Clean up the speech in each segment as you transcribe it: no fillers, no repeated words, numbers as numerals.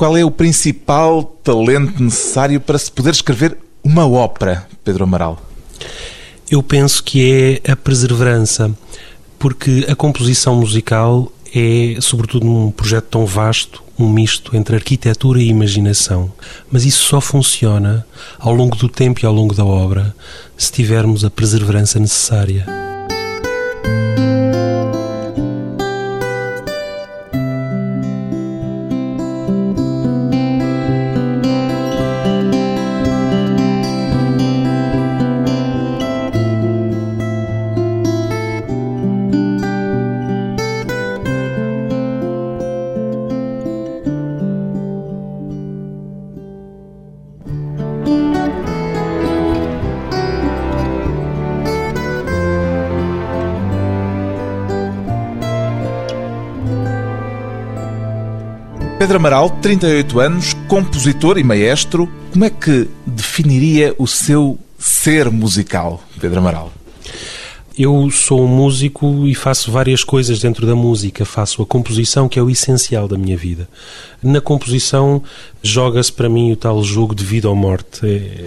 Qual é o principal talento necessário para se poder escrever uma ópera, Pedro Amaral? Eu penso que é a perseverança, porque a composição musical é, sobretudo num projeto tão vasto, um misto entre arquitetura e imaginação. Mas isso só funciona ao longo do tempo e ao longo da obra se tivermos a perseverança necessária. Pedro Amaral, 38 anos, compositor e maestro. Como é que definiria o seu ser musical, Pedro Amaral? Eu sou um músico e faço várias coisas dentro da música. Faço a composição, que é o essencial da minha vida. Na composição joga-se para mim o tal jogo de vida ou morte,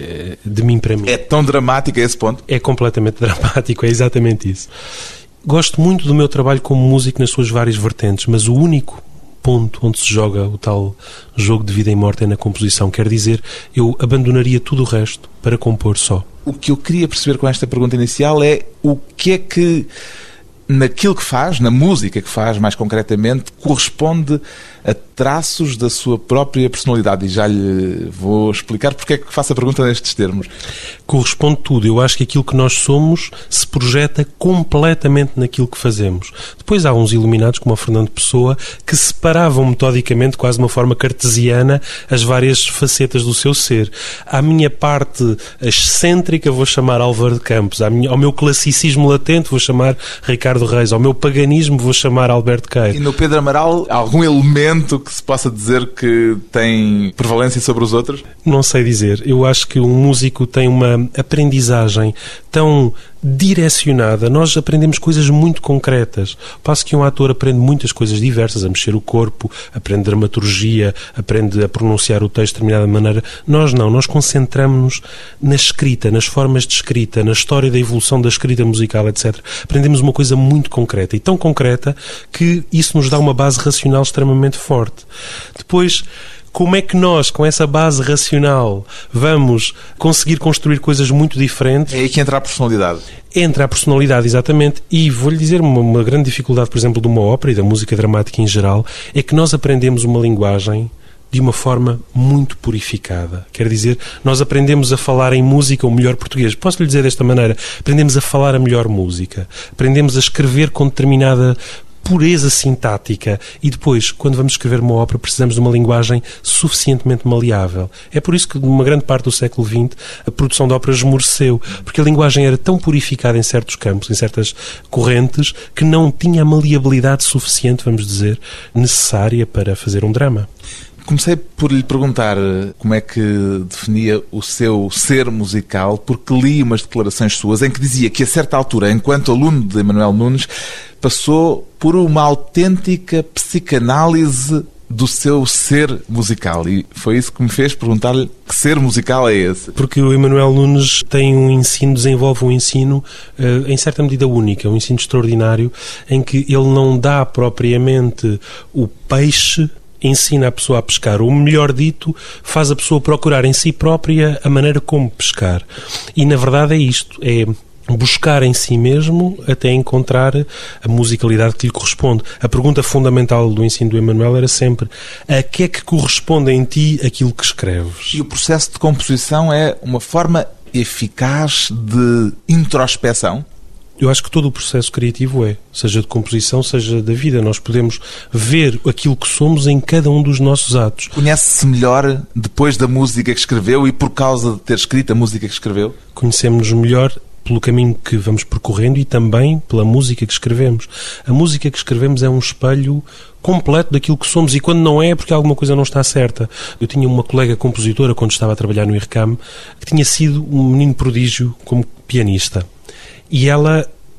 de mim para mim. É tão dramático a esse ponto? É completamente dramático, é exatamente isso. Gosto muito do meu trabalho como músico nas suas várias vertentes, mas o único ponto onde se joga o tal jogo de vida e morte é na composição. Quer dizer, eu abandonaria tudo o resto para compor só. O que eu queria perceber com esta pergunta inicial é o que é que, naquilo que faz, na música que faz mais concretamente, corresponde a traços da sua própria personalidade. E já lhe vou explicar porque é que faço a pergunta nestes termos. Corresponde tudo. Eu acho que aquilo que nós somos se projeta completamente naquilo que fazemos. Depois há uns iluminados, como o Fernando Pessoa, que separavam metodicamente, quase de uma forma cartesiana, as várias facetas do seu ser. À minha parte excêntrica vou chamar Álvaro de Campos, ao meu classicismo latente vou chamar Ricardo Reis, ao meu paganismo vou chamar Alberto Queiro. E no Pedro Amaral, algum elemento que se possa dizer que tem prevalência sobre os outros? Não sei dizer. Eu acho que um músico tem uma aprendizagem tão direcionada. Nós aprendemos coisas muito concretas. Ao passo que um ator aprende muitas coisas diversas, a mexer o corpo, aprende dramaturgia, aprende a pronunciar o texto de determinada maneira. Nós não. Nós concentramos-nos na escrita, nas formas de escrita, na história da evolução da escrita musical, etc. Aprendemos uma coisa muito concreta, e tão concreta que isso nos dá uma base racional extremamente forte. Depois, como é que nós, com essa base racional, vamos conseguir construir coisas muito diferentes? É aí que entra a personalidade. Entra a personalidade, exatamente. E vou-lhe dizer, uma grande dificuldade, por exemplo, de uma ópera e da música dramática em geral, é que nós aprendemos uma linguagem de uma forma muito purificada. Quer dizer, nós aprendemos a falar em música o melhor português. Posso lhe dizer desta maneira? Aprendemos a falar a melhor música. Aprendemos a escrever com determinada pureza sintática, e depois, quando vamos escrever uma ópera, precisamos de uma linguagem suficientemente maleável. É por isso que, numa grande parte do século XX, a produção de óperas esmoreceu, porque a linguagem era tão purificada em certos campos, em certas correntes, que não tinha a maleabilidade suficiente, vamos dizer, necessária para fazer um drama. Comecei por lhe perguntar como é que definia o seu ser musical, porque li umas declarações suas em que dizia que, a certa altura, enquanto aluno de Emanuel Nunes, passou por uma autêntica psicanálise do seu ser musical. E foi isso que me fez perguntar-lhe que ser musical é esse. Porque o Emanuel Nunes tem um ensino, desenvolve um ensino em certa medida única, um ensino extraordinário, em que ele não dá propriamente o peixe, ensina a pessoa a pescar. O melhor dito, faz a pessoa procurar em si própria a maneira como pescar. E, na verdade, é isto. É buscar em si mesmo até encontrar a musicalidade que lhe corresponde. A pergunta fundamental do ensino do Emanuel era sempre: a que é que corresponde em ti aquilo que escreves? E o processo de composição é uma forma eficaz de introspeção? Eu acho que todo o processo criativo seja de composição, seja da vida. Nós podemos ver aquilo que somos em cada um dos nossos atos. Conhece-se melhor depois da música que escreveu e por causa de ter escrito a música que escreveu? Conhecemos-nos melhor pelo caminho que vamos percorrendo e também pela música que escrevemos. A música que escrevemos é um espelho completo daquilo que somos, e quando não é porque alguma coisa não está certa. Eu tinha uma colega compositora, quando estava a trabalhar no IRCAM, que tinha sido um menino prodígio como pianista. E ela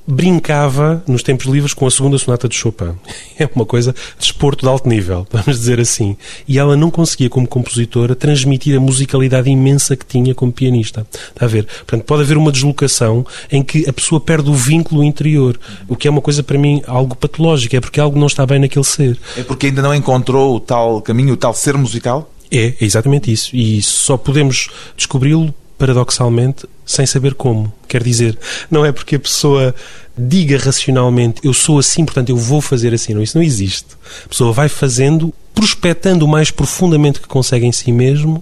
brincava nos tempos livres com a segunda sonata de Chopin. É uma coisa de desporto de alto nível, vamos dizer assim. E ela não conseguia, como compositora, transmitir a musicalidade imensa que tinha como pianista. Está a ver? Portanto, pode haver uma deslocação em que a pessoa perde o vínculo interior, o que é uma coisa, para mim, algo patológico. É porque algo não está bem naquele ser. É porque ainda não encontrou o tal caminho, o tal ser musical? É exatamente isso. E só podemos descobri-lo, paradoxalmente, sem saber como. Quer dizer, não é porque a pessoa diga racionalmente eu sou assim, portanto eu vou fazer assim. Não, isso não existe. A pessoa vai fazendo, prospectando o mais profundamente que consegue em si mesmo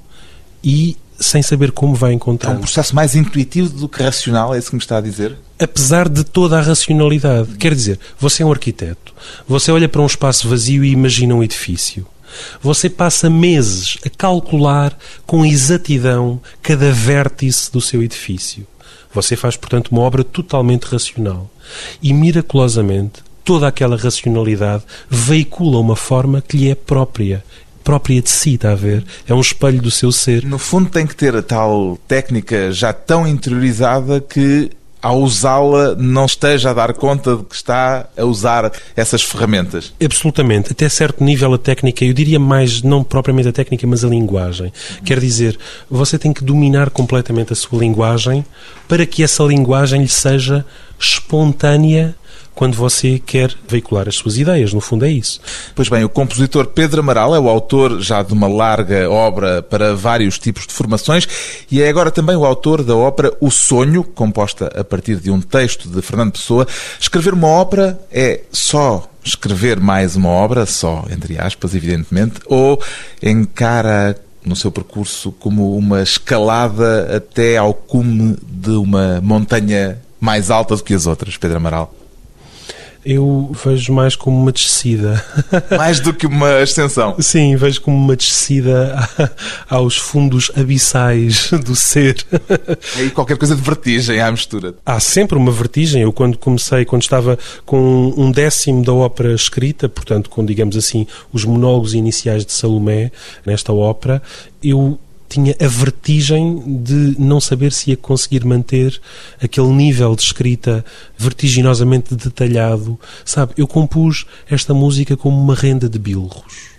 e sem saber como vai encontrar. É um processo mais intuitivo do que racional, é isso que me está a dizer? Apesar de toda a racionalidade. Quer dizer, você é um arquiteto. Você olha para um espaço vazio e imagina um edifício. Você passa meses a calcular com exatidão cada vértice do seu edifício. Você faz, portanto, uma obra totalmente racional. E, miraculosamente, toda aquela racionalidade veicula uma forma que lhe é própria de si, está a ver? É um espelho do seu ser. No fundo tem que ter a tal técnica já tão interiorizada que, ao usá-la, não esteja a dar conta de que está a usar essas ferramentas. Absolutamente. Até certo nível a técnica, eu diria mais, não propriamente a técnica, mas a linguagem. Quer dizer, você tem que dominar completamente a sua linguagem para que essa linguagem lhe seja espontânea quando você quer veicular as suas ideias. No fundo é isso. Pois bem, o compositor Pedro Amaral é o autor já de uma larga obra para vários tipos de formações e é agora também o autor da ópera O Sonho, composta a partir de um texto de Fernando Pessoa. Escrever uma ópera é só escrever mais uma obra, só entre aspas, evidentemente, ou encara no seu percurso como uma escalada até ao cume de uma montanha mais alta do que as outras, Pedro Amaral? Eu vejo mais como uma descida. Mais do que uma ascensão? Sim, vejo como uma descida aos fundos abissais do ser. É aí qualquer coisa de vertigem à mistura. Há sempre uma vertigem. Eu quando estava com um décimo da ópera escrita, portanto com, digamos assim, os monólogos iniciais de Salomé, nesta ópera, eu tinha a vertigem de não saber se ia conseguir manter aquele nível de escrita vertiginosamente detalhado. Sabe, eu compus esta música como uma renda de bilros,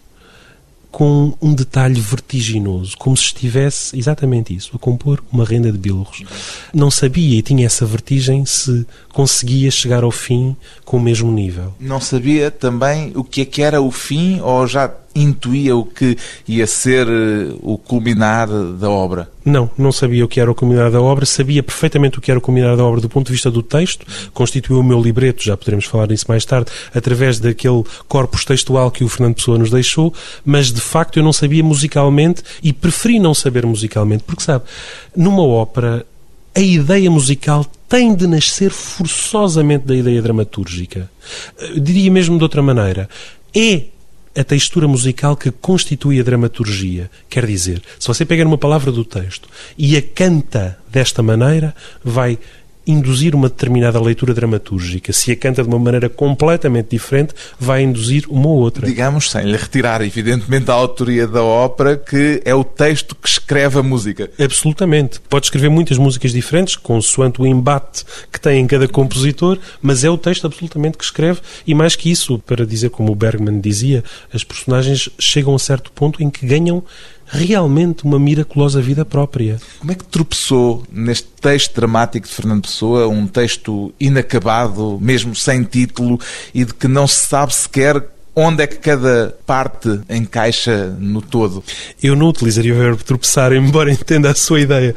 com um detalhe vertiginoso, como se estivesse, exatamente isso, a compor uma renda de bilros. Não sabia, e tinha essa vertigem, se conseguia chegar ao fim com o mesmo nível. Não sabia também o que era o fim, ou já intuía o que ia ser o culminar da obra? Não sabia o que era o culminar da obra, sabia perfeitamente o que era o culminar da obra do ponto de vista do texto, constituiu o meu libreto, já poderemos falar nisso mais tarde, através daquele corpus textual que o Fernando Pessoa nos deixou, mas de facto eu não sabia musicalmente e preferi não saber musicalmente, porque sabe, numa ópera a ideia musical tem de nascer forçosamente da ideia dramatúrgica. Eu diria mesmo de outra maneira, é a textura musical que constitui a dramaturgia. Quer dizer, se você pegar uma palavra do texto e a canta desta maneira, vai induzir uma determinada leitura dramatúrgica. Se a canta de uma maneira completamente diferente, vai induzir uma ou outra. Digamos, sem lhe retirar, evidentemente, a autoria da ópera, que é o texto que escreve a música. Absolutamente. Pode escrever muitas músicas diferentes, consoante o embate que tem em cada compositor, mas é o texto absolutamente que escreve, e mais que isso, para dizer como o Bergman dizia, as personagens chegam a certo ponto em que ganham realmente uma miraculosa vida própria. Como é que tropeçou neste texto dramático de Fernando Pessoa, um texto inacabado, mesmo sem título, e de que não se sabe sequer onde é que cada parte encaixa no todo? Eu não utilizaria o verbo tropeçar, embora entenda a sua ideia.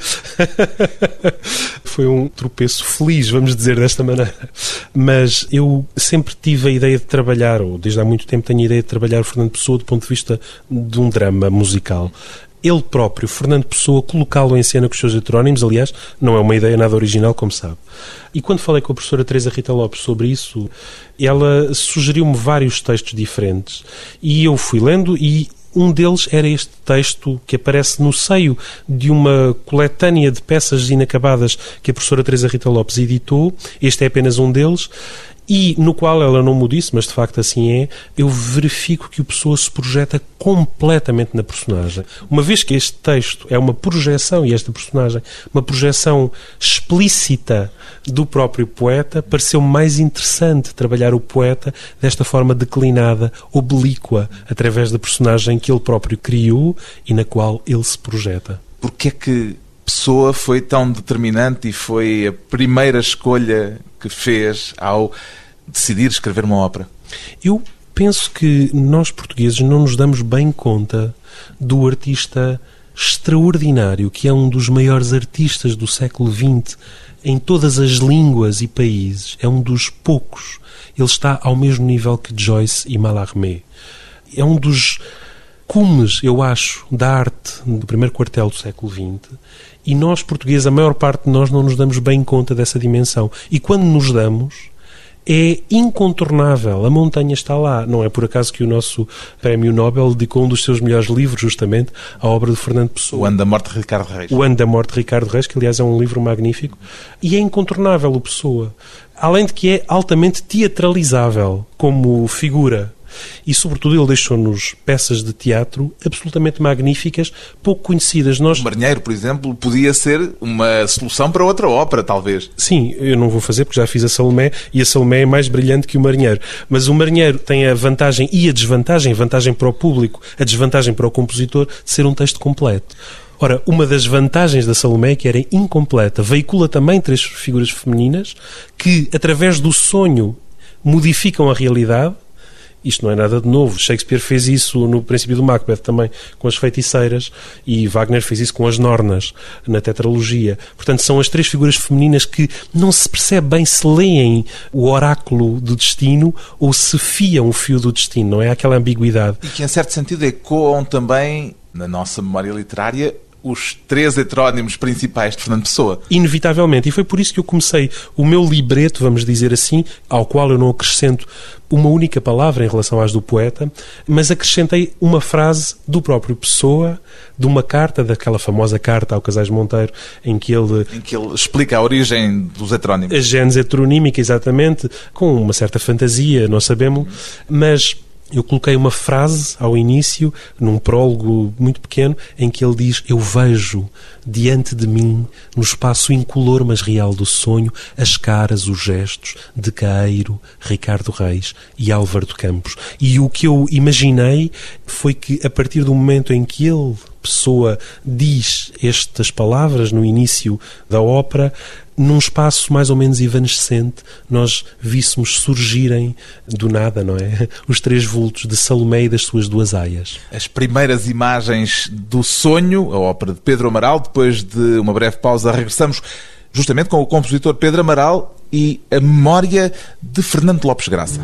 Foi um tropeço feliz, vamos dizer desta maneira. Mas eu sempre tive a ideia de trabalhar, ou desde há muito tempo tenho a ideia de trabalhar o Fernando Pessoa do ponto de vista de um drama musical. Ele próprio, Fernando Pessoa, colocá-lo em cena com os seus heterónimos, aliás, não é uma ideia nada original, como sabe. E quando falei com a professora Teresa Rita Lopes sobre isso, ela sugeriu-me vários textos diferentes. E eu fui lendo e um deles era este texto que aparece no seio de uma coletânea de peças inacabadas que a professora Teresa Rita Lopes editou. Este é apenas um deles. e no qual ela não me disse, mas de facto assim é, eu verifico que o Pessoa se projeta completamente na personagem. Uma vez que este texto é uma projeção, e esta personagem, uma projeção explícita do próprio poeta, pareceu mais interessante trabalhar o poeta desta forma declinada, oblíqua, através da personagem que ele próprio criou e na qual ele se projeta. Porquê é que Pessoa foi tão determinante e foi a primeira escolha que fez ao decidir escrever uma ópera? Eu penso que nós portugueses não nos damos bem conta do artista extraordinário, que é um dos maiores artistas do século XX em todas as línguas e países. É um dos poucos. Ele está ao mesmo nível que Joyce e Mallarmé. É um dos cumes, eu acho, da arte do primeiro quartel do século XX, e nós, portugueses, a maior parte de nós não nos damos bem conta dessa dimensão. E quando nos damos, é incontornável. A montanha está lá. Não é por acaso que o nosso Prémio Nobel dedicou um dos seus melhores livros, justamente, à obra de Fernando Pessoa. O Ano da Morte de Ricardo Reis. O Ano da Morte de Ricardo Reis, que aliás é um livro magnífico. E é incontornável o Pessoa. Além de que é altamente teatralizável como figura. E, sobretudo, ele deixou-nos peças de teatro absolutamente magníficas, pouco conhecidas. O Marinheiro, por exemplo, podia ser uma solução para outra ópera, talvez. Sim, eu não vou fazer porque já fiz a Salomé e a Salomé é mais brilhante que o Marinheiro. Mas o Marinheiro tem a vantagem e a desvantagem, a vantagem para o público, a desvantagem para o compositor, de ser um texto completo. Ora, uma das vantagens da Salomé é que era incompleta. Veicula também 3 figuras femininas que, através do sonho, modificam a realidade. Isto não é nada de novo. Shakespeare fez isso no princípio do Macbeth também, com as feiticeiras, e Wagner fez isso com as Nornas, na tetralogia. Portanto, são as 3 figuras femininas que não se percebe bem se leem o oráculo do destino ou se fiam o fio do destino, não é? Aquela ambiguidade. E que, em certo sentido, ecoam também, na nossa memória literária, os 3 heterónimos principais de Fernando Pessoa. Inevitavelmente. E foi por isso que eu comecei o meu libreto, vamos dizer assim, ao qual eu não acrescento uma única palavra em relação às do poeta, mas acrescentei uma frase do próprio Pessoa, de uma carta, daquela famosa carta ao Casais Monteiro, em que ele explica a origem dos heterónimos. A gênese heteronímica, exatamente, com uma certa fantasia, não sabemos, mas eu coloquei uma frase ao início, num prólogo muito pequeno, em que ele diz: eu vejo diante de mim, no espaço incolor mas real do sonho, as caras, os gestos de Caeiro, Ricardo Reis e Álvaro de Campos. E o que eu imaginei foi que, a partir do momento em que ele, Pessoa, diz estas palavras no início da ópera, num espaço mais ou menos evanescente, nós víssemos surgirem do nada, não é? Os 3 vultos de Salomé e das suas 2 aias. As primeiras imagens do sonho, a ópera de Pedro Amaral. Depois de uma breve pausa, regressamos justamente com o compositor Pedro Amaral e a memória de Fernando Lopes Graça.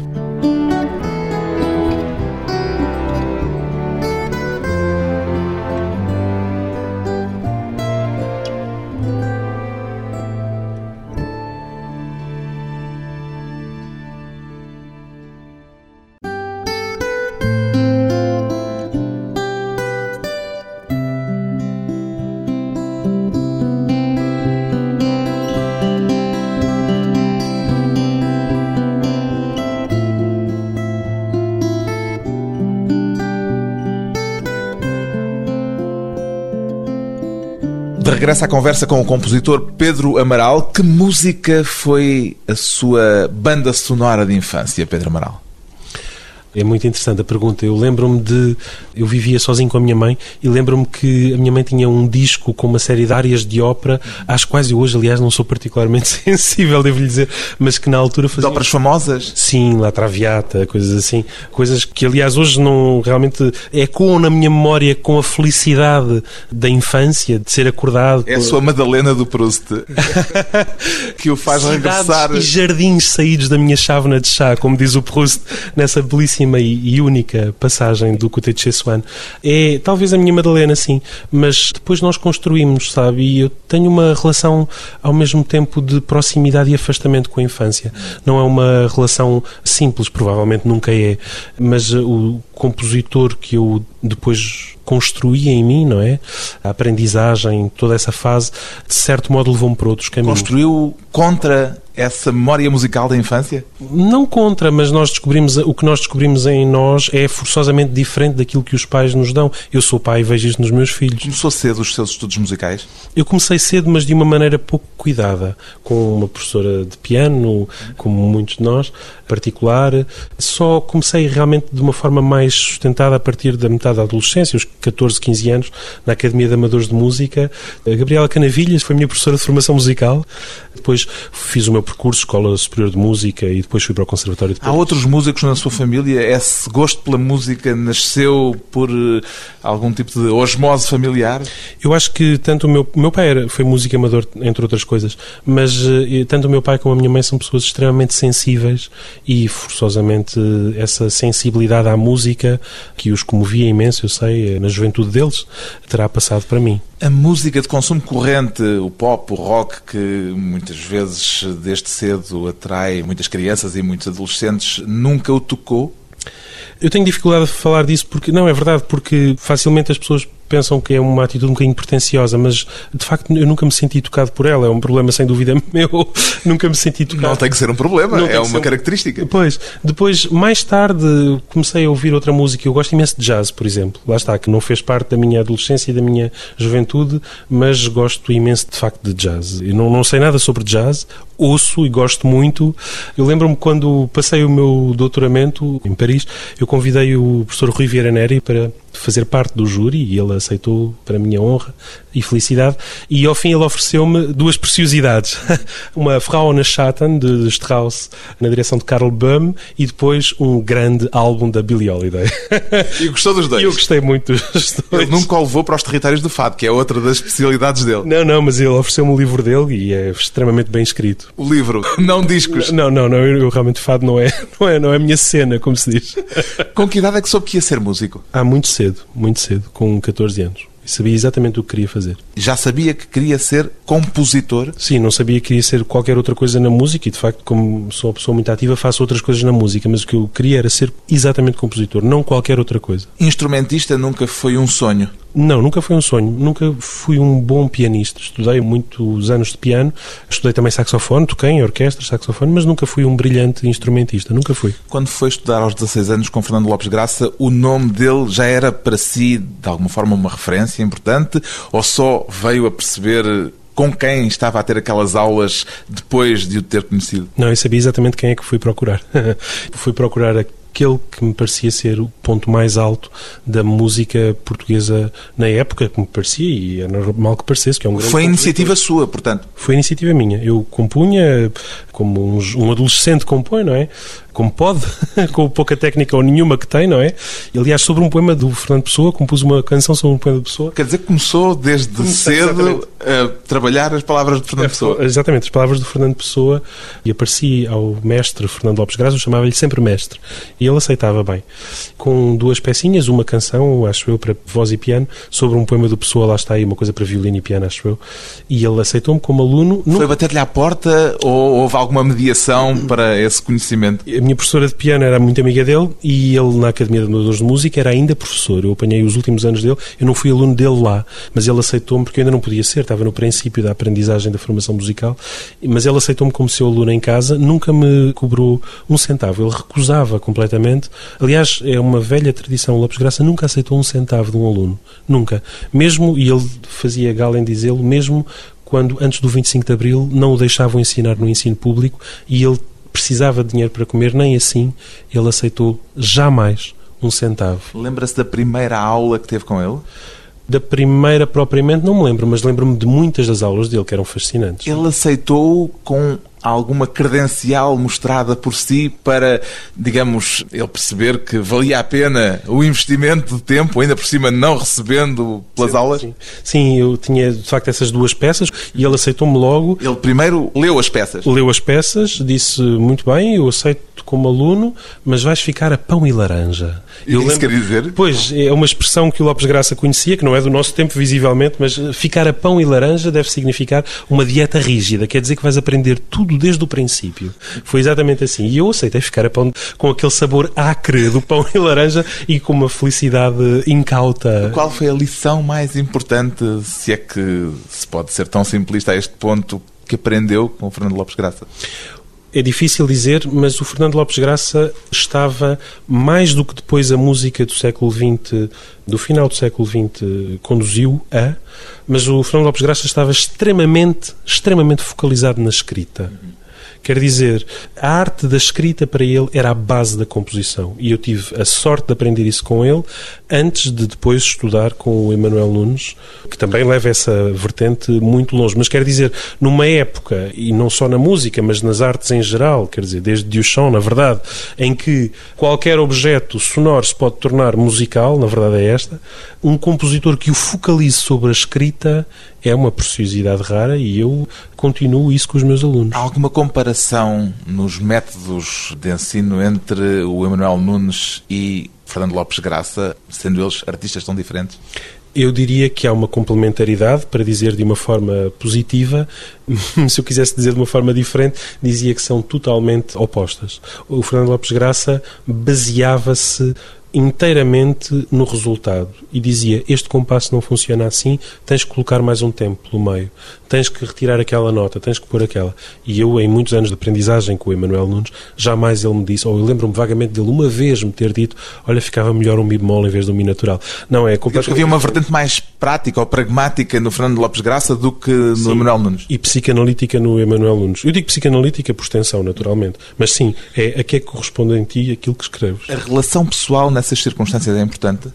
De regresso à conversa com o compositor Pedro Amaral. Que música foi a sua banda sonora de infância, Pedro Amaral? É muito interessante a pergunta. Eu lembro-me de... Eu vivia sozinho com a minha mãe e lembro-me que a minha mãe tinha um disco com uma série de áreas de ópera, às quais eu hoje, aliás, não sou particularmente sensível, devo-lhe dizer, mas que na altura fazia... De óperas famosas? Sim, La Traviata, coisas assim. Coisas que, aliás, hoje não realmente ecoam na minha memória com a felicidade da infância, de ser acordado. É a sua Madalena do Proust que o faz regressar. E jardins saídos da minha chávena de chá, como diz o Proust, nessa belíssima e única passagem do Côté de Chez Swann. É talvez a minha Madalena, sim, mas depois nós construímos, sabe? E eu tenho uma relação ao mesmo tempo de proximidade e afastamento com a infância. Não é uma relação simples, provavelmente nunca é, mas o compositor que eu depois construía em mim, não é? A aprendizagem, toda essa fase, de certo modo levou-me para outros caminhos. Construiu contra essa memória musical da infância? Não contra, mas o que nós descobrimos em nós é forçosamente diferente daquilo que os pais nos dão. Eu sou pai e vejo isto nos meus filhos. Começou cedo os seus estudos musicais? Eu comecei cedo, mas de uma maneira pouco cuidada, com uma professora de piano, como muitos de nós, particular. Só comecei realmente de uma forma mais sustentada a partir da metade da adolescência, os 14, 15 anos, na Academia de Amadores de Música. A Gabriela Canavilhas foi a minha professora de formação musical. Depois fiz o meu percurso, Escola Superior de Música, e depois fui para o Conservatório de Paris. Há outros músicos na sua família? Esse gosto pela música nasceu por algum tipo de osmose familiar? Eu acho que tanto o meu pai foi músico amador, entre outras coisas, mas tanto o meu pai como a minha mãe são pessoas extremamente sensíveis e forçosamente essa sensibilidade à música, que os comovia imenso, eu sei, na juventude deles, terá passado para mim. A música de consumo corrente, o pop, o rock, que muitas vezes desde cedo atrai muitas crianças e muitos adolescentes, nunca o tocou? Eu tenho dificuldade de falar disso porque, não, é verdade, porque facilmente as pessoas pensam que é uma atitude um bocadinho pretenciosa, mas de facto eu nunca me senti tocado por ela. É um problema sem dúvida meu. Nunca me senti tocado. Não tem que ser um problema, é uma característica. Pois, depois, mais tarde, comecei a ouvir outra música. Eu gosto imenso de jazz, por exemplo. Lá está, que não fez parte da minha adolescência e da minha juventude, mas gosto imenso de facto de jazz. Eu não sei nada sobre jazz, ouço e gosto muito. Eu lembro-me quando passei o meu doutoramento em Paris, eu convidei o professor Rui Vieira Neri para fazer parte do júri e ele aceitou, para a minha honra e felicidade, e ao fim ele ofereceu-me duas preciosidades. Uma Frauenschatten de Strauss na direção de Karl Böhm e depois um grande álbum da Billie Holiday. E gostou dos dois? Eu gostei muito dos dois. Ele nunca o levou para os territórios do fado, que é outra das especialidades dele. Não, mas ele ofereceu-me o livro dele e é extremamente bem escrito. O livro, não discos. Não, eu realmente fado não é a minha cena, como se diz. Com que idade é que soube que ia ser músico? Muito cedo, com 14 anos. E sabia exatamente o que queria fazer. Já sabia que queria ser compositor? Sim, não sabia que queria ser qualquer outra coisa na música e, de facto, como sou uma pessoa muito ativa, faço outras coisas na música, mas o que eu queria era ser exatamente compositor, não qualquer outra coisa. Instrumentista nunca foi um sonho? Não, nunca foi um sonho. Nunca fui um bom pianista. Estudei muitos anos de piano, estudei também saxofone, toquei em orquestra, saxofone, mas nunca fui um brilhante instrumentista, nunca fui. Quando foi estudar aos 16 anos com Fernando Lopes Graça, o nome dele já era para si, de alguma forma, uma referência importante, ou só veio a perceber com quem estava a ter aquelas aulas depois de o ter conhecido? Não, eu sabia exatamente quem é que fui procurar. Fui procurar aquele que me parecia ser o ponto mais alto da música portuguesa na época, que me parecia, e é normal que parecesse, que é um grande... Foi iniciativa sua, portanto? Foi iniciativa minha. Eu compunha, como um adolescente compõe, não é? Como pode, com pouca técnica ou nenhuma que tem, não é? E, aliás, sobre um poema do Fernando Pessoa, compus uma canção sobre um poema de Pessoa. Quer dizer que começou desde cedo exatamente a trabalhar as palavras de Fernando Pessoa? Exatamente, as palavras do Fernando Pessoa, e apareci ao mestre Fernando Lopes Graça, eu chamava-lhe sempre mestre, e ele aceitava bem. Com duas pecinhas, uma canção, acho eu, para voz e piano, sobre um poema do Pessoa, lá está aí, uma coisa para violino e piano, acho eu, e ele aceitou-me como aluno. Foi bater-lhe à porta ou houve alguma mediação para esse conhecimento? A minha professora de piano era muito amiga dele e ele, na Academia de Amadores de Música, era ainda professor. Eu apanhei os últimos anos dele, eu não fui aluno dele lá, mas ele aceitou-me porque eu ainda não podia ser, estava no princípio da aprendizagem da formação musical, mas ele aceitou-me como seu aluno em casa, nunca me cobrou um centavo, ele recusava completamente. Aliás, é uma velha tradição, o Lopes Graça nunca aceitou um centavo de um aluno, nunca. Mesmo, e ele fazia gala em dizê-lo, mesmo quando, antes do 25 de Abril, não o deixavam ensinar no ensino público e ele precisava de dinheiro para comer, nem assim ele aceitou jamais um centavo. Lembra-se da primeira aula que teve com ele? Da primeira propriamente não me lembro, mas lembro-me de muitas das aulas dele que eram fascinantes. Ele aceitou com alguma credencial mostrada por si para, digamos, ele perceber que valia a pena o investimento de tempo, ainda por cima não recebendo pelas aulas? Sim, eu tinha de facto essas duas peças e ele aceitou-me logo. Ele primeiro leu as peças? Leu as peças, disse muito bem, eu aceito como aluno, mas vais ficar a pão e laranja. E o que isso quer dizer? Pois, é uma expressão que o Lopes Graça conhecia, que não é do nosso tempo visivelmente, mas ficar a pão e laranja deve significar uma dieta rígida, quer dizer que vais aprender tudo tudo desde o princípio. Foi exatamente assim. E eu aceitei ficar a pão com aquele sabor acre do pão e laranja e com uma felicidade incauta. Qual foi a lição mais importante, se é que se pode ser tão simplista a este ponto, que aprendeu com o Fernando Lopes Graça? É difícil dizer, mas o Fernando Lopes Graça estava, mais do que depois a música do século XX, do final do século XX, conduziu a, mas o Fernando Lopes Graça estava extremamente focalizado na escrita. Quer dizer, a arte da escrita para ele era a base da composição. E eu tive a sorte de aprender isso com ele antes de depois estudar com o Emanuel Nunes, que também leva essa vertente muito longe. Mas quer dizer, numa época, e não só na música, mas nas artes em geral, quer dizer, desde Duchamp, na verdade, em que qualquer objeto sonoro se pode tornar musical, na verdade é esta, um compositor que o focalize sobre a escrita é uma preciosidade rara e eu continuo isso com os meus alunos. Há alguma comparação nos métodos de ensino entre o Emanuel Nunes e Fernando Lopes Graça, sendo eles artistas tão diferentes? Eu diria que há uma complementaridade, para dizer de uma forma positiva. Se eu quisesse dizer de uma forma diferente, dizia que são totalmente opostas. O Fernando Lopes Graça baseava-se inteiramente no resultado e dizia: este compasso não funciona assim, tens que colocar mais um tempo pelo meio, tens que retirar aquela nota, tens que pôr aquela. E eu, em muitos anos de aprendizagem com o Emanuel Nunes, jamais ele me disse, ou eu lembro-me vagamente dele uma vez me ter dito: olha, ficava melhor um mi bemol em vez de um mi natural. Não, é completamente... Havia uma vertente mais prática ou pragmática no Fernando Lopes Graça do que no Emanuel Nunes. E psicanalítica no Emanuel Nunes. Eu digo psicanalítica por extensão, naturalmente, mas sim, é a que é que corresponde em ti aquilo que escreves. A relação pessoal nessas circunstâncias é importante?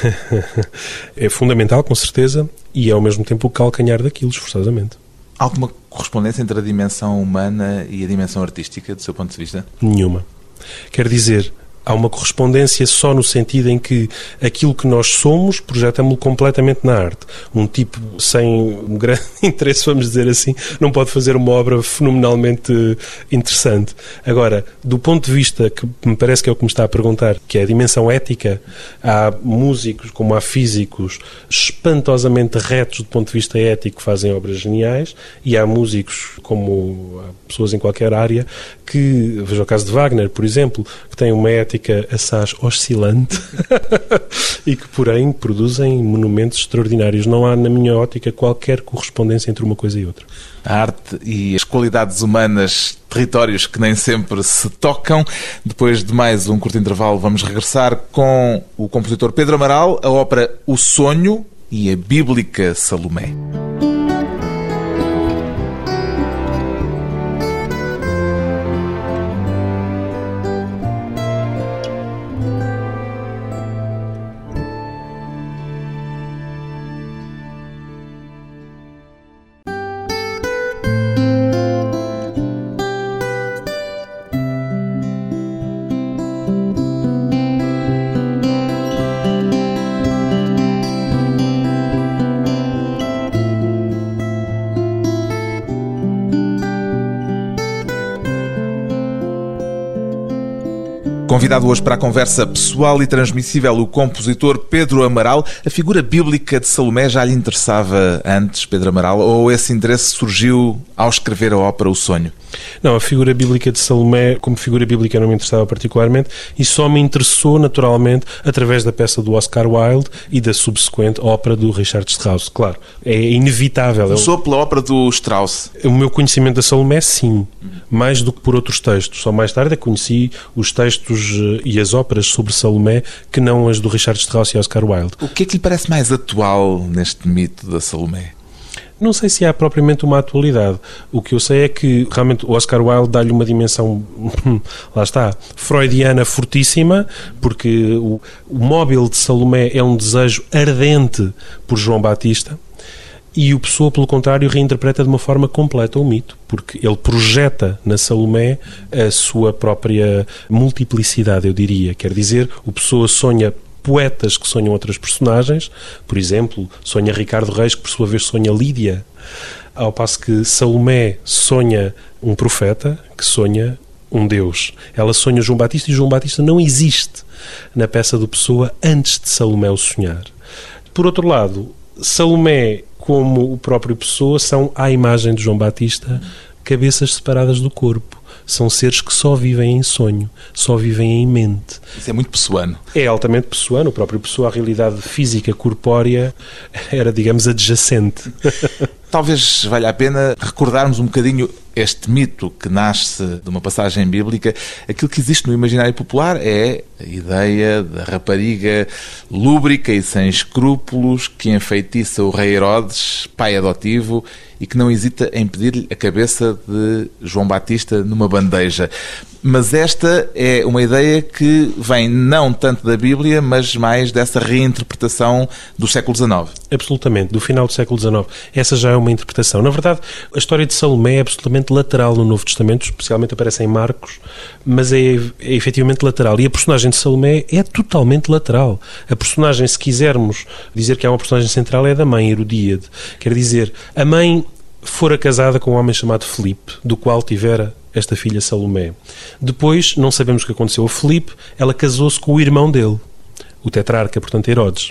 É fundamental, com certeza, e é ao mesmo tempo o calcanhar daquilo, esforçadamente. Há alguma correspondência entre a dimensão humana e a dimensão artística, do seu ponto de vista? Nenhuma. Quer dizer, há uma correspondência só no sentido em que aquilo que nós somos projetamos-lo completamente na arte. Um tipo sem um grande interesse, vamos dizer assim, não pode fazer uma obra fenomenalmente interessante. Agora, do ponto de vista que me parece que é o que me está a perguntar, que é a dimensão ética, há músicos como há físicos espantosamente retos do ponto de vista ético que fazem obras geniais, e há músicos como há pessoas em qualquer área que, veja o caso de Wagner, por exemplo, que tem uma ética assaz oscilante e que, porém, produzem monumentos extraordinários. Não há, na minha ótica, qualquer correspondência entre uma coisa e outra. A arte e as qualidades humanas, territórios que nem sempre se tocam. Depois de mais um curto intervalo, vamos regressar com o compositor Pedro Amaral, a ópera O Sonho e a bíblica Salomé. Convidado hoje para a conversa pessoal e transmissível, o compositor Pedro Amaral. A figura bíblica de Salomé já lhe interessava antes, Pedro Amaral, ou esse interesse surgiu ao escrever a ópera O Sonho? Não, a figura bíblica de Salomé, como figura bíblica, não me interessava particularmente e só me interessou naturalmente através da peça do Oscar Wilde e da subsequente ópera do Richard Strauss. Claro, é inevitável. Começou pela ópera do Strauss? O meu conhecimento da Salomé, sim, mais do que por outros textos. Só mais tarde conheci os textos e as óperas sobre Salomé que não as do Richard Strauss e Oscar Wilde. O que é que lhe parece mais atual neste mito da Salomé? Não sei se há propriamente uma atualidade. O que eu sei é que realmente o Oscar Wilde dá-lhe uma dimensão, lá está, freudiana fortíssima, porque o móvel de Salomé é um desejo ardente por João Batista, e o Pessoa, pelo contrário, reinterpreta de uma forma completa o mito, porque ele projeta na Salomé a sua própria multiplicidade, eu diria. Quer dizer, o Pessoa sonha poetas que sonham outras personagens, por exemplo, sonha Ricardo Reis, que por sua vez sonha Lídia, ao passo que Salomé sonha um profeta que sonha um Deus. Ela sonha João Batista e João Batista não existe na peça do Pessoa antes de Salomé o sonhar. Por outro lado, Salomé, como o próprio Pessoa, são à imagem de João Batista, cabeças separadas do corpo. São seres que só vivem em sonho, só vivem em mente. Isso é muito pessoano. É altamente pessoano. O próprio Pessoa, a realidade física, corpórea, era, digamos, adjacente. Talvez valha a pena recordarmos um bocadinho este mito que nasce de uma passagem bíblica. Aquilo que existe no imaginário popular é a ideia da rapariga lúbrica e sem escrúpulos que enfeitiça o rei Herodes, pai adotivo, e que não hesita em pedir-lhe a cabeça de João Batista numa bandeja. Mas esta é uma ideia que vem não tanto da Bíblia, mas mais dessa reinterpretação do século XIX. Absolutamente, do final do século XIX. Essa já é uma interpretação. Na verdade, a história de Salomé é absolutamente lateral no Novo Testamento, especialmente aparece em Marcos, mas é efetivamente lateral. E a personagem de Salomé é totalmente lateral. A personagem, se quisermos dizer que há uma personagem central, é da mãe, Herodíade. Quer dizer, a mãe fora casada com um homem chamado Filipe, do qual tivera esta filha Salomé. Depois, não sabemos o que aconteceu a Filipe, ela casou-se com o irmão dele, o tetrarca, portanto, Herodes.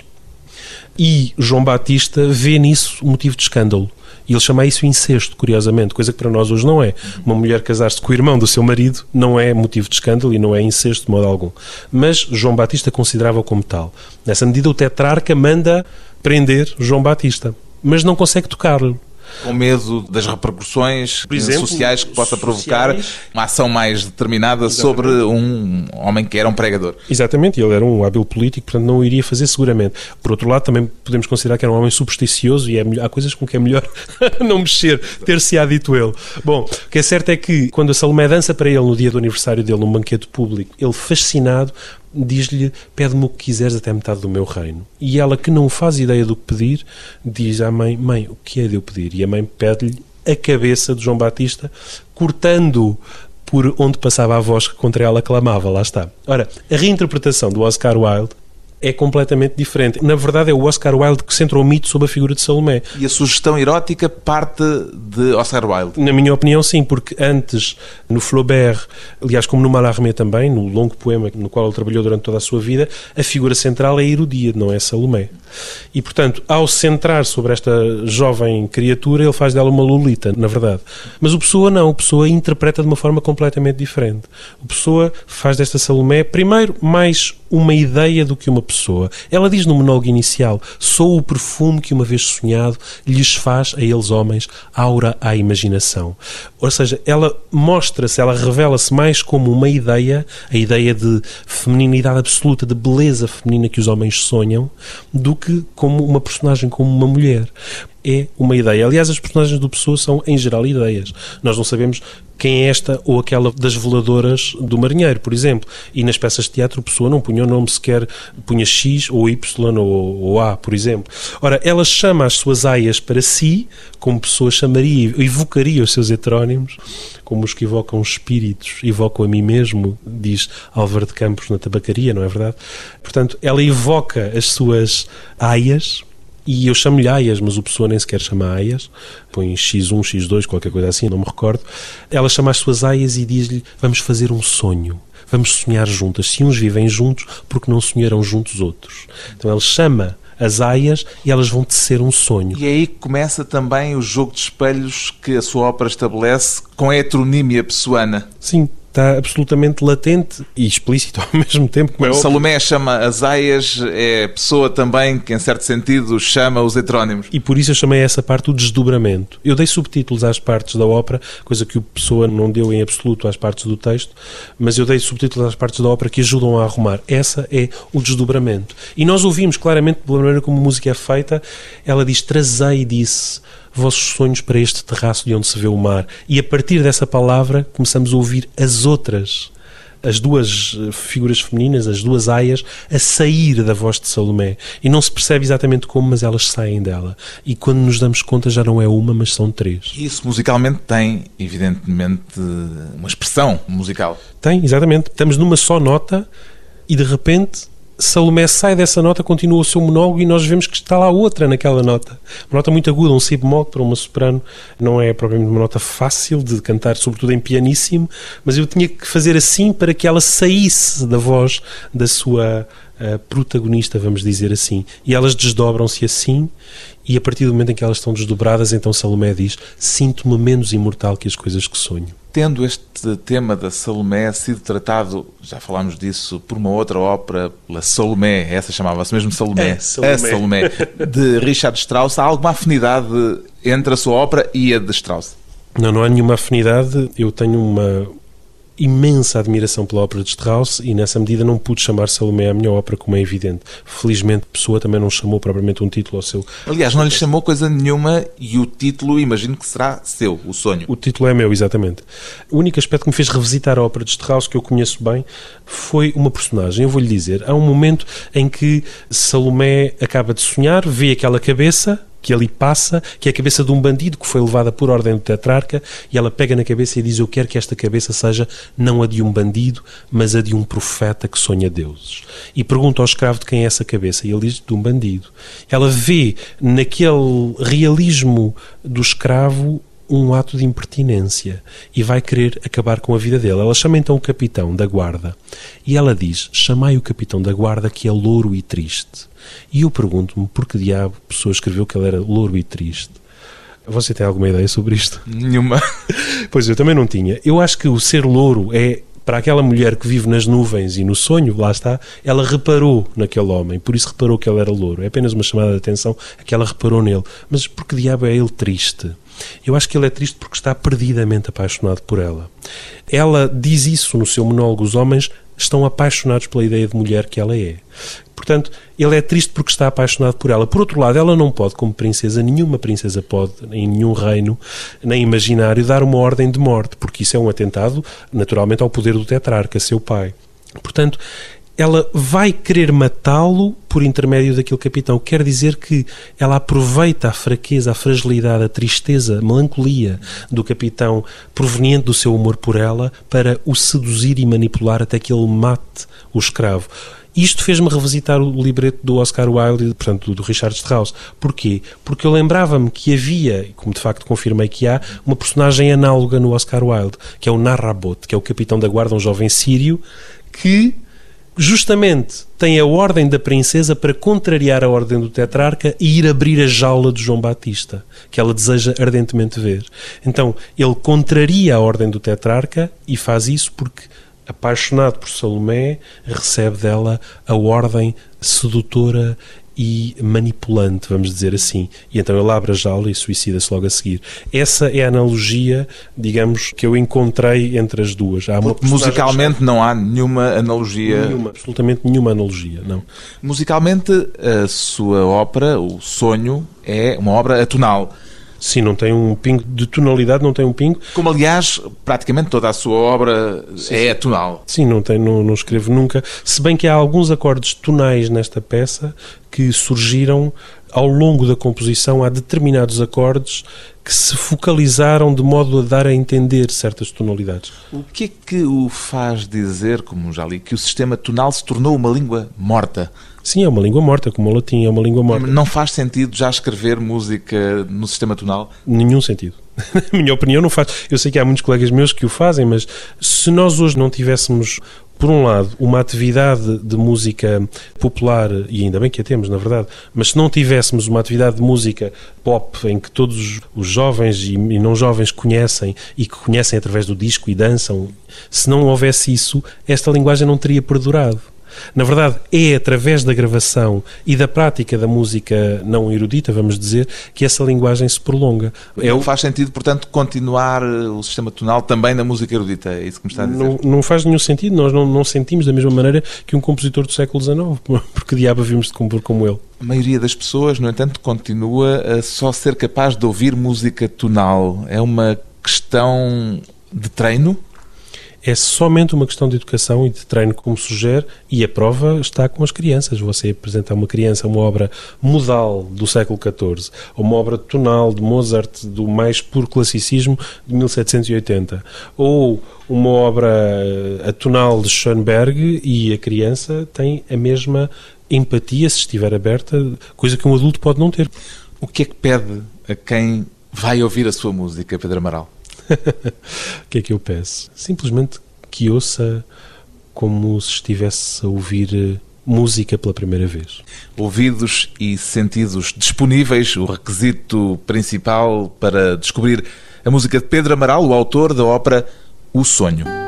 E João Batista vê nisso um motivo de escândalo. E ele chama isso incesto, curiosamente, coisa que para nós hoje não é. Uma mulher casar-se com o irmão do seu marido não é motivo de escândalo e não é incesto de modo algum. Mas João Batista considerava-o como tal. Nessa medida, o tetrarca manda prender João Batista, mas não consegue tocá-lo. Com medo das repercussões, por exemplo, sociais que possa provocar uma ação mais determinada. Exatamente. Sobre um homem que era um pregador. Exatamente, ele era um hábil político, portanto não o iria fazer seguramente. Por outro lado, também podemos considerar que era um homem supersticioso e há coisas com que é melhor não mexer, ter-se-á dito ele. Bom, o que é certo é que quando a Salomé dança para ele no dia do aniversário dele, num banquete público, ele fascinado, diz-lhe, pede-me o que quiseres até metade do meu reino. E ela, que não faz ideia do que pedir, diz à mãe, mãe, o que é de eu pedir? E a mãe pede-lhe a cabeça de João Batista, cortando por onde passava a voz que contra ela clamava, lá está. Ora, a reinterpretação do Oscar Wilde é completamente diferente. Na verdade, é o Oscar Wilde que centra o mito sobre a figura de Salomé. E a sugestão erótica parte de Oscar Wilde? Na minha opinião, sim, porque antes, no Flaubert, aliás, como no Mallarmé também, no longo poema no qual ele trabalhou durante toda a sua vida, a figura central é Herodíade, não é Salomé. E, portanto, ao centrar sobre esta jovem criatura, ele faz dela uma Lolita, na verdade. Mas o Pessoa não, o Pessoa interpreta de uma forma completamente diferente. O Pessoa faz desta Salomé, primeiro, mais uma ideia do que uma pessoa. Ela diz no monólogo inicial, sou o perfume que uma vez sonhado lhes faz a eles homens aura à imaginação. Ou seja, ela mostra-se, ela revela-se mais como uma ideia, a ideia de feminilidade absoluta, de beleza feminina que os homens sonham, do que como uma personagem, como uma mulher. É uma ideia. Aliás, as personagens do Pessoa são, em geral, ideias. Nós não sabemos quem é esta ou aquela das veladoras do marinheiro, por exemplo. E nas peças de teatro, o Pessoa não punha o nome sequer, punha X ou Y ou A, por exemplo. Ora, ela chama as suas aias para si, como Pessoa chamaria, evocaria os seus heterónimos, como os que evocam os espíritos, evocam a mim mesmo, diz Álvaro de Campos na Tabacaria, não é verdade? Portanto, ela evoca as suas aias, e eu chamo-lhe aias, mas o Pessoa nem sequer chama aias, põe X1, X2, qualquer coisa assim, não me recordo. Ela chama as suas aias e diz-lhe, vamos fazer um sonho, vamos sonhar juntas. Se uns vivem juntos, porque não sonharão juntos outros? Então ele chama as aias e elas vão tecer um sonho. E é aí que começa também o jogo de espelhos que a sua ópera estabelece com a heteronímia pessoana. Sim. Está absolutamente latente e explícito ao mesmo tempo. Como Salomé chama as aias, é a Pessoa também que, em certo sentido, chama os heterónimos. E por isso eu chamei essa parte o desdobramento. Eu dei subtítulos às partes da ópera, coisa que o Pessoa não deu em absoluto às partes do texto, mas eu dei subtítulos às partes da ópera que ajudam a arrumar. Essa é o desdobramento. E nós ouvimos claramente, pela maneira como a música é feita, ela diz, trazei, disse, vossos sonhos para este terraço de onde se vê o mar. E a partir dessa palavra começamos a ouvir as outras, as duas figuras femininas, as duas aias, a sair da voz de Salomé. E não se percebe exatamente como, mas elas saem dela. E quando nos damos conta já não é uma, mas são três. E isso musicalmente tem, evidentemente, uma expressão musical. Tem, exatamente. Estamos numa só nota e de repente Salomé sai dessa nota, continua o seu monólogo e nós vemos que está lá outra naquela nota. Uma nota muito aguda, um si bemol para uma soprano não é propriamente uma nota fácil de cantar, sobretudo em pianíssimo, mas eu tinha que fazer assim para que ela saísse da voz da sua a protagonista, vamos dizer assim. E elas desdobram-se assim, e a partir do momento em que elas estão desdobradas, então Salomé diz: sinto-me menos imortal que as coisas que sonho. Tendo este tema da Salomé sido tratado, já falámos disso, por uma outra ópera, La Salomé, essa chamava-se mesmo Salomé, Salomé. A Salomé, de Richard Strauss, há alguma afinidade entre a sua ópera e a de Strauss? Não há nenhuma afinidade. Eu tenho uma imensa admiração pela ópera de Strauss e nessa medida não pude chamar Salomé a minha ópera, como é evidente. Felizmente a pessoa também não chamou propriamente um título ao seu... Aliás, não lhe chamou coisa nenhuma e o título imagino que será seu, O Sonho. O título é meu, exatamente. O único aspecto que me fez revisitar a ópera de Strauss, que eu conheço bem, foi uma personagem. Eu vou-lhe dizer, há um momento em que Salomé acaba de sonhar, vê aquela cabeça que ali passa, que é a cabeça de um bandido que foi levada por ordem do tetrarca, e ela pega na cabeça e diz: eu quero que esta cabeça seja não a de um bandido, mas a de um profeta que sonha deuses. E pergunta ao escravo de quem é essa cabeça, e ele diz: de um bandido. Ela vê naquele realismo do escravo um ato de impertinência e vai querer acabar com a vida dele. Ela chama então o capitão da guarda e ela diz: chamai o capitão da guarda que é louro e triste. E eu pergunto-me por que diabo a pessoa escreveu que ele era louro e triste. Você tem alguma ideia sobre isto? Nenhuma. Pois eu também não tinha. Eu acho que o ser louro é, para aquela mulher que vive nas nuvens e no sonho, lá está, ela reparou naquele homem, por isso reparou que ele era louro. É apenas uma chamada de atenção a que ela reparou nele. Mas por que diabo é ele triste? Eu acho que ele é triste porque está perdidamente apaixonado por ela. Ela diz isso no seu monólogo: os homens estão apaixonados pela ideia de mulher que ela é. Portanto, ele é triste porque está apaixonado por ela. Por outro lado, ela não pode, como princesa, nenhuma princesa pode, em nenhum reino, nem imaginário, dar uma ordem de morte, porque isso é um atentado, naturalmente, ao poder do tetrarca, seu pai. Portanto, ela vai querer matá-lo por intermédio daquele capitão. Quer dizer que ela aproveita a fraqueza, a fragilidade, a tristeza, a melancolia do capitão, proveniente do seu amor por ela, para o seduzir e manipular até que ele mate o escravo. Isto fez-me revisitar o libreto do Oscar Wilde, portanto, do Richard Strauss. Porquê? Porque eu lembrava-me que havia, como de facto confirmei que há, uma personagem análoga no Oscar Wilde, que é o Narrabot, que é o capitão da guarda, um jovem sírio, que justamente tem a ordem da princesa para contrariar a ordem do tetrarca e ir abrir a jaula de João Batista, que ela deseja ardentemente ver. Então, ele contraria a ordem do tetrarca e faz isso porque, apaixonado por Salomé, recebe dela a ordem sedutora e manipulante, vamos dizer assim. E então ele abre a jaula e suicida-se logo a seguir. Essa é a analogia, digamos, que eu encontrei entre as duas. Há uma musicalmente não há nenhuma analogia. Absolutamente nenhuma analogia, não. Musicalmente, a sua ópera, O Sonho, é uma obra atonal. Sim, não tem um pingo de tonalidade, não tem um pingo. Como, aliás, praticamente toda a sua obra é atonal. Sim, não escrevo nunca. Se bem que há alguns acordes tonais nesta peça que surgiram ao longo da composição. Há determinados acordes que se focalizaram de modo a dar a entender certas tonalidades. O que é que o faz dizer, como já li, que o sistema tonal se tornou uma língua morta? Sim, é uma língua morta, como o latim é uma língua morta. Não faz sentido já escrever música no sistema tonal? Nenhum sentido. Na minha opinião, não faz. Eu sei que há muitos colegas meus que o fazem, mas se nós hoje não tivéssemos, por um lado, uma atividade de música popular, e ainda bem que a temos, na verdade, mas se não tivéssemos uma atividade de música pop em que todos os jovens e não jovens conhecem e que conhecem através do disco e dançam, se não houvesse isso, esta linguagem não teria perdurado. Na verdade, é através da gravação e da prática da música não erudita, vamos dizer, que essa linguagem se prolonga. Não faz sentido, portanto, continuar o sistema tonal também na música erudita, é isso que me está a dizer? Não faz nenhum sentido, nós não sentimos da mesma maneira que um compositor do século XIX, porque diabo havíamos de compor como ele. A maioria das pessoas, no entanto, continua a só ser capaz de ouvir música tonal. É uma questão de treino? É somente uma questão de educação e de treino, como sugere, e a prova está com as crianças. Você apresenta a uma criança uma obra modal do século XIV, ou uma obra tonal de Mozart, do mais puro classicismo de 1780, ou uma obra atonal de Schoenberg, e a criança tem a mesma empatia, se estiver aberta, coisa que um adulto pode não ter. O que é que pede a quem vai ouvir a sua música, Pedro Amaral? O que é que eu peço? Simplesmente que ouça como se estivesse a ouvir música pela primeira vez. Ouvidos e sentidos disponíveis, o requisito principal para descobrir a música de Pedro Amaral, o autor da ópera O Sonho.